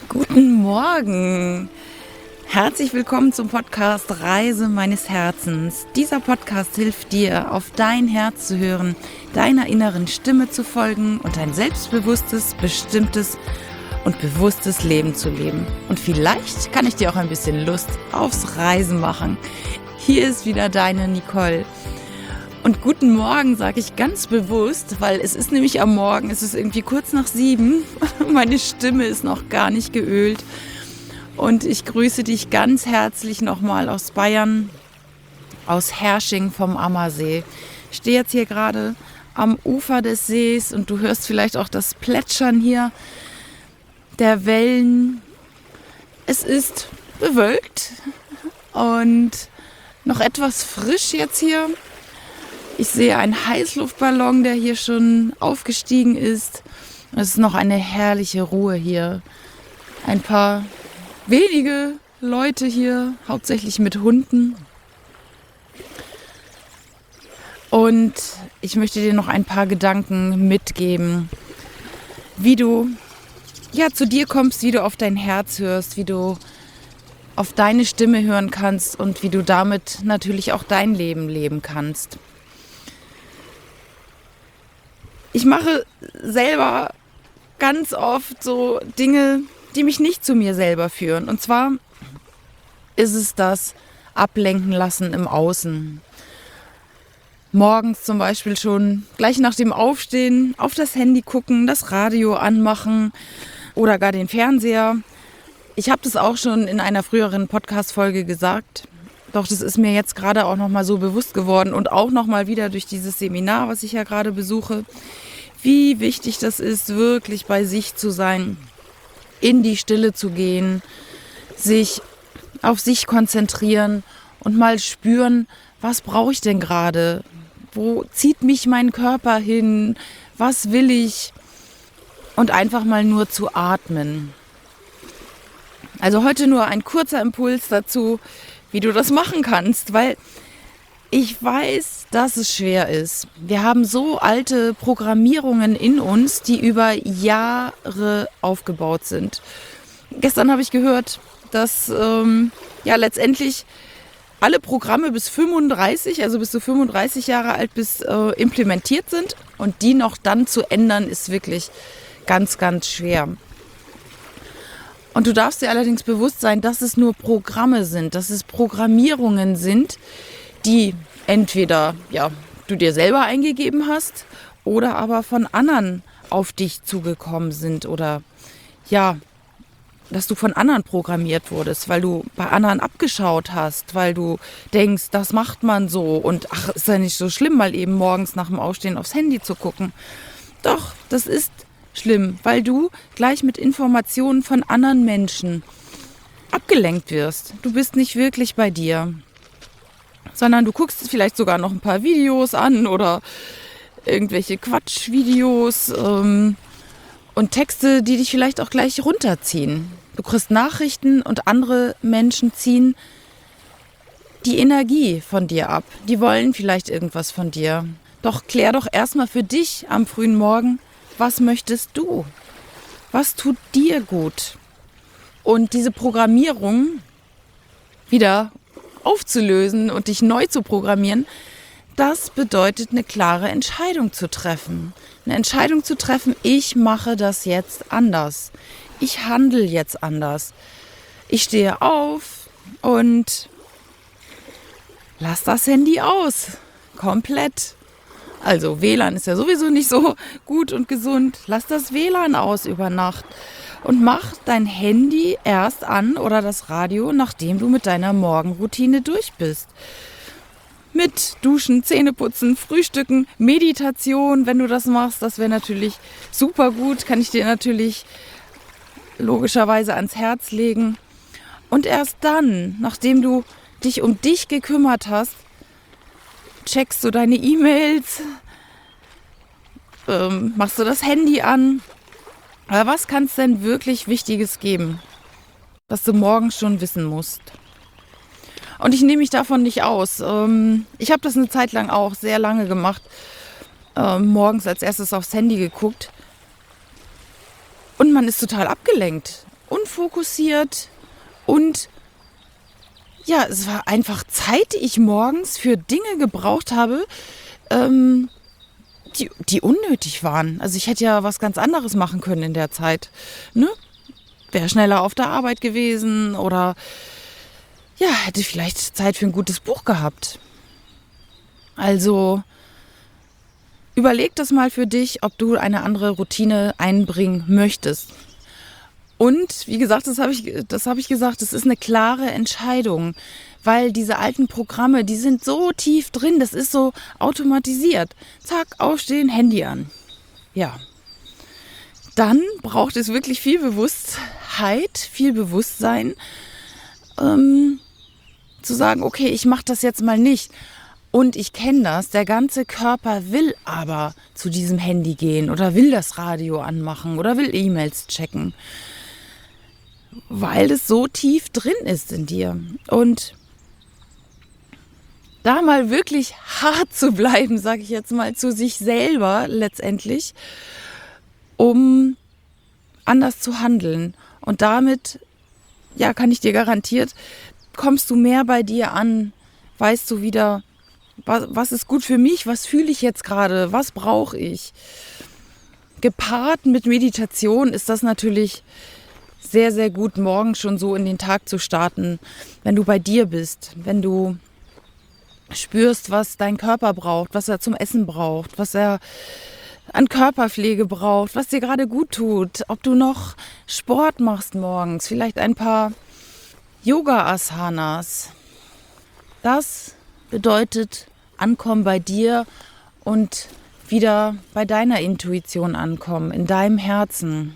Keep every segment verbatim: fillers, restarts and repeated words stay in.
Guten Morgen! Herzlich willkommen zum Podcast Reise meines Herzens. Dieser Podcast hilft dir, auf dein Herz zu hören, deiner inneren Stimme zu folgen und ein selbstbewusstes, bestimmtes und bewusstes Leben zu leben. Und vielleicht kann ich dir auch ein bisschen Lust aufs Reisen machen. Hier ist wieder deine Nicole. Und guten Morgen sage ich ganz bewusst, weil es ist nämlich am Morgen, es ist irgendwie kurz nach sieben, meine Stimme ist noch gar nicht geölt. Und ich grüße dich ganz herzlich nochmal aus Bayern, aus Hersching vom Ammersee. Ich stehe jetzt hier gerade am Ufer des Sees und du hörst vielleicht auch das Plätschern hier der Wellen. Es ist bewölkt und noch etwas frisch jetzt hier. Ich sehe einen Heißluftballon, der hier schon aufgestiegen ist. Es ist noch eine herrliche Ruhe hier. Ein paar wenige Leute hier, hauptsächlich mit Hunden. Und ich möchte dir noch ein paar Gedanken mitgeben, wie du ja, zu dir kommst, wie du auf dein Herz hörst, wie du auf deine Stimme hören kannst und wie du damit natürlich auch dein Leben leben kannst. Ich mache selber ganz oft so Dinge, die mich nicht zu mir selber führen. Und zwar ist es das Ablenken lassen im Außen. Morgens zum Beispiel schon gleich nach dem Aufstehen auf das Handy gucken, das Radio anmachen oder gar den Fernseher. Ich habe das auch schon in einer früheren Podcast-Folge gesagt. Doch das ist mir jetzt gerade auch nochmal so bewusst geworden und auch nochmal wieder durch dieses Seminar, was ich ja gerade besuche, wie wichtig das ist, wirklich bei sich zu sein, in die Stille zu gehen, sich auf sich konzentrieren und mal spüren, was brauche ich denn gerade? Wo zieht mich mein Körper hin? Was will ich? Und einfach mal nur zu atmen. Also heute nur ein kurzer Impuls dazu, wie du das machen kannst, weil ich weiß, dass es schwer ist. Wir haben so alte Programmierungen in uns, die über Jahre aufgebaut sind. Gestern habe ich gehört, dass ähm, ja letztendlich alle Programme bis fünfunddreißig, also bis du fünfunddreißig Jahre alt bist, äh, implementiert sind. Und die noch dann zu ändern, ist wirklich ganz, ganz schwer. Und du darfst dir allerdings bewusst sein, dass es nur Programme sind, dass es Programmierungen sind, die entweder ja, du dir selber eingegeben hast oder aber von anderen auf dich zugekommen sind oder ja, dass du von anderen programmiert wurdest, weil du bei anderen abgeschaut hast, weil du denkst, das macht man so und ach, ist ja nicht so schlimm, mal eben morgens nach dem Aufstehen aufs Handy zu gucken. Doch, das ist schlimm, weil du gleich mit Informationen von anderen Menschen abgelenkt wirst. Du bist nicht wirklich bei dir, sondern du guckst vielleicht sogar noch ein paar Videos an oder irgendwelche Quatschvideos ähm, und Texte, die dich vielleicht auch gleich runterziehen. Du kriegst Nachrichten und andere Menschen ziehen die Energie von dir ab. Die wollen vielleicht irgendwas von dir. Doch klär doch erstmal für dich am frühen Morgen, was möchtest du? Was tut dir gut? Und diese Programmierung wieder aufzulösen und dich neu zu programmieren, das bedeutet eine klare Entscheidung zu treffen. Eine Entscheidung zu treffen, ich mache das jetzt anders. Ich handle jetzt anders. Ich stehe auf und lass das Handy aus. Komplett. Also W L A N ist ja sowieso nicht so gut und gesund. Lass das W L A N aus über Nacht und mach dein Handy erst an oder das Radio, nachdem du mit deiner Morgenroutine durch bist. Mit Duschen, Zähneputzen, Frühstücken, Meditation, wenn du das machst, das wäre natürlich super gut, kann ich dir natürlich logischerweise ans Herz legen. Und erst dann, nachdem du dich um dich gekümmert hast, checkst du deine E-Mails, ähm, machst du das Handy an. Aber was kann es denn wirklich Wichtiges geben, was du morgens schon wissen musst? Und ich nehme mich davon nicht aus. Ähm, ich habe das eine Zeit lang auch sehr lange gemacht. Ähm, morgens als erstes aufs Handy geguckt. Und man ist total abgelenkt. Und unfokussiert und ja, es war einfach Zeit, die ich morgens für Dinge gebraucht habe, ähm, die, die unnötig waren. Also ich hätte ja was ganz anderes machen können in der Zeit. Ne? Wäre schneller auf der Arbeit gewesen oder ja, hätte vielleicht Zeit für ein gutes Buch gehabt. Also überleg das mal für dich, ob du eine andere Routine einbringen möchtest. Und wie gesagt, das habe ich, das habe ich gesagt, das ist eine klare Entscheidung, weil diese alten Programme, die sind so tief drin, das ist so automatisiert. Zack, aufstehen, Handy an. Ja. Dann braucht es wirklich viel Bewusstheit, viel Bewusstsein, ähm, zu sagen, okay, ich mache das jetzt mal nicht. Und ich kenne das, der ganze Körper will aber zu diesem Handy gehen oder will das Radio anmachen oder will E-Mails checken, weil es so tief drin ist in dir. Und da mal wirklich hart zu bleiben, sage ich jetzt mal, zu sich selber letztendlich, um anders zu handeln. Und damit, ja, kann ich dir garantiert, kommst du mehr bei dir an, weißt du wieder, was, was ist gut für mich, was fühle ich jetzt gerade, was brauche ich. Gepaart mit Meditation ist das natürlich sehr, sehr gut, morgens schon so in den Tag zu starten, wenn du bei dir bist, wenn du spürst, was dein Körper braucht, was er zum Essen braucht, was er an Körperpflege braucht, was dir gerade gut tut, ob du noch Sport machst morgens, vielleicht ein paar Yoga-Asanas. Das bedeutet ankommen bei dir und wieder bei deiner Intuition ankommen, in deinem Herzen.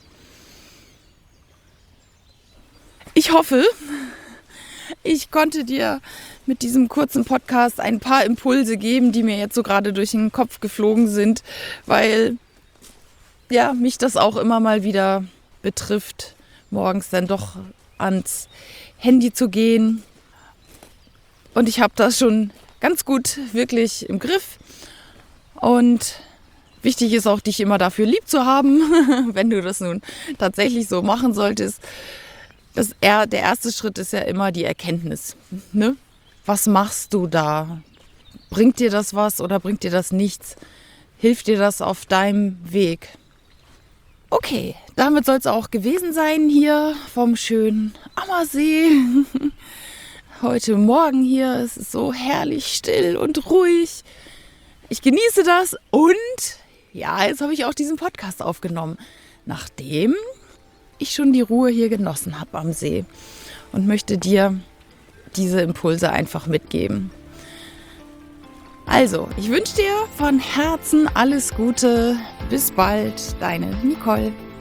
Ich hoffe, ich konnte dir mit diesem kurzen Podcast ein paar Impulse geben, die mir jetzt so gerade durch den Kopf geflogen sind, weil ja, mich das auch immer mal wieder betrifft, morgens dann doch ans Handy zu gehen. Und ich habe das schon ganz gut wirklich im Griff. Und wichtig ist auch, dich immer dafür lieb zu haben, wenn du das nun tatsächlich so machen solltest. Das, der erste Schritt ist ja immer die Erkenntnis. Ne? Was machst du da? Bringt dir das was oder bringt dir das nichts? Hilft dir das auf deinem Weg? Okay, damit soll es auch gewesen sein hier vom schönen Ammersee. Heute Morgen hier, es ist so herrlich still und ruhig. Ich genieße das und ja, jetzt habe ich auch diesen Podcast aufgenommen, nachdem ich schon die Ruhe hier genossen habe am See und möchte dir diese Impulse einfach mitgeben. Also, ich wünsche dir von Herzen alles Gute. Bis bald, deine Nicole.